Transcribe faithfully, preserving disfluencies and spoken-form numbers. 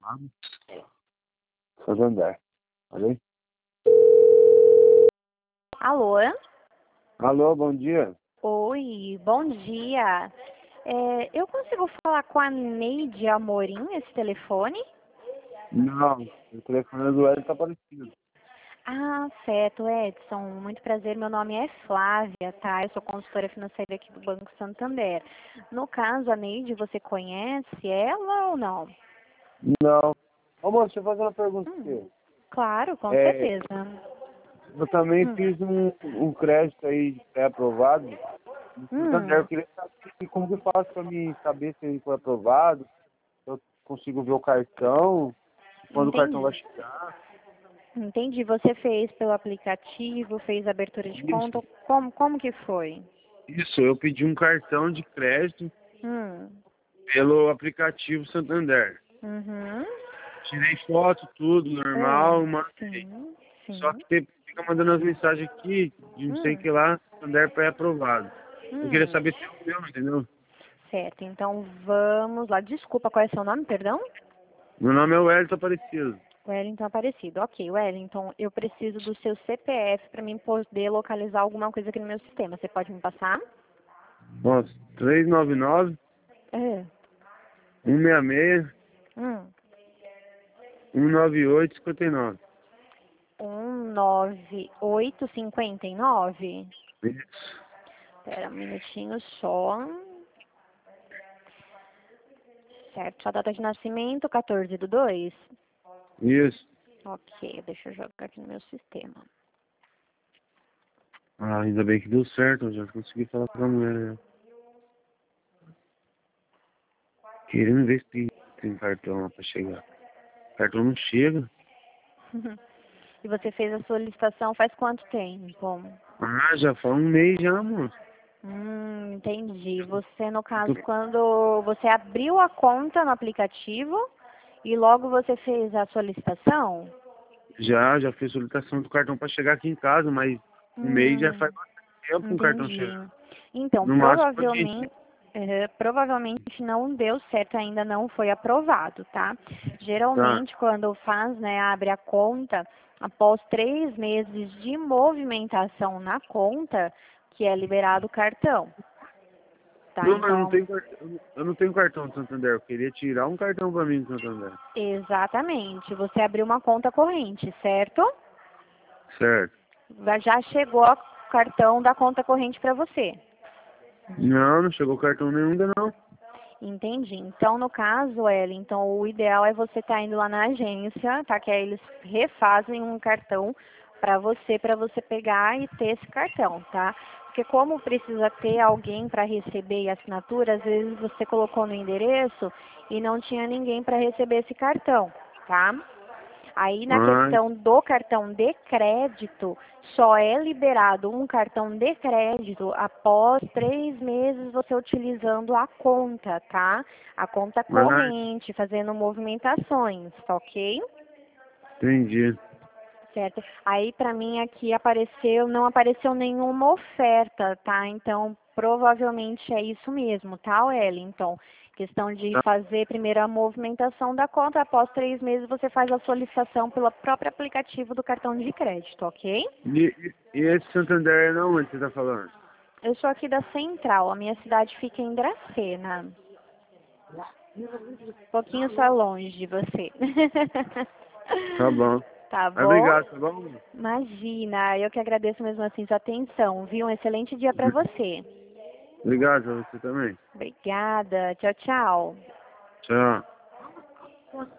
Santander. Olha aí. Alô? Alô, bom dia. Oi, bom dia. É, eu consigo falar com a Neide Amorim nesse telefone? Não, o telefone do Hélio tá aparecido. Ah, certo, Edson. Muito prazer, meu nome é Flávia, tá? Eu sou consultora financeira aqui do Banco Santander. No caso, a Neide, você conhece ela ou não? Não. Ô, moço, deixa eu fazer uma pergunta pra Hum, você. claro, com É, certeza. eu também Hum, fiz um, um crédito aí pré-aprovado no Santander. hum, Eu queria saber como que eu faço pra mim saber se ele foi aprovado, se eu consigo ver o cartão, quando o cartão vai entendi. chegar. Entendi. Você fez pelo aplicativo, fez abertura de Isso. conta. Como, como que foi? Isso, eu pedi um cartão de crédito Hum, pelo aplicativo Santander. uhum. Tirei foto, tudo É, normal, mandei. sim, Só sim. que tem- fica mandando as mensagens aqui de não sei o Hum, que lá, Santander pré-aprovado. Eu queria hum. saber se é o meu, entendeu? Certo, então vamos lá. Desculpa, qual é seu nome, perdão? Meu nome é Wellington Aparecido. Wellington Aparecido. Ok, Wellington, eu preciso do seu C P F para mim poder localizar alguma coisa aqui no meu sistema. Você pode me passar? Nossa, três nove nove, É. um seis seis, Hum. um nove oito, cinco nove. um nove oito cinco nove. Isso. Espera um minutinho só. Certo, sua data de nascimento, quatorze do dois. Isso. Ok, deixa eu jogar aqui no meu sistema. Ah, ainda bem que deu certo, eu já consegui falar com a mulher. Né? Querendo ver se tem cartão lá pra chegar. Cartão não chega. E você fez a solicitação faz quanto tempo? Ah, já faz um mês já, moço. Hum, entendi. Você, no Eu caso, tô- quando você abriu a conta no aplicativo e logo você fez a solicitação? Já, já fiz solicitação do cartão pra chegar aqui em casa, mas um mês já Hum, faz bastante tempo o cartão entendi. chegando. Então, No máximo pra mim. provavelmente, eh, provavelmente não deu certo, ainda não foi aprovado, tá? Tá. Geralmente, quando faz, né, abre a conta, após três meses de movimentação na conta, que é liberado o cartão, tá? Não, mas eu não Então, tenho cartão. Eu não tenho cartão do Santander. Eu queria tirar um cartão pra mim do Santander. exatamente, você abriu uma conta corrente, certo? Certo. Já chegou o cartão da conta corrente para você. Não, não chegou cartão nenhum ainda não. Entendi. Então, no caso, Ellen, então o ideal é você estar indo lá na agência, tá? Que aí eles refazem um cartão para você, para você pegar e ter esse cartão, tá? Porque como precisa ter alguém para receber e assinatura, às vezes você colocou no endereço e não tinha ninguém para receber esse cartão, tá? Aí na Ah, questão do cartão de crédito, só é liberado um cartão de crédito após três meses você utilizando a conta, tá? A conta ah, corrente, fazendo movimentações, tá ok? entendi. Certo. Aí para mim aqui apareceu, não apareceu nenhuma oferta, tá? Então provavelmente é isso mesmo, tá, Wellington? Questão de Tá. fazer primeiro a movimentação da conta, após três meses você faz a solicitação pelo próprio aplicativo do cartão de crédito, ok? E, e, e esse Santander é não onde você tá falando? Eu sou aqui da Central, a minha cidade fica em Dracena. Um pouquinho só longe de você. Tá bom. Tá Ah, bom? obrigado, tá bom? Imagina, eu que agradeço mesmo assim sua atenção, viu? Um excelente dia para você. Obrigado pra você também. Obrigada. Tchau, tchau. Tchau.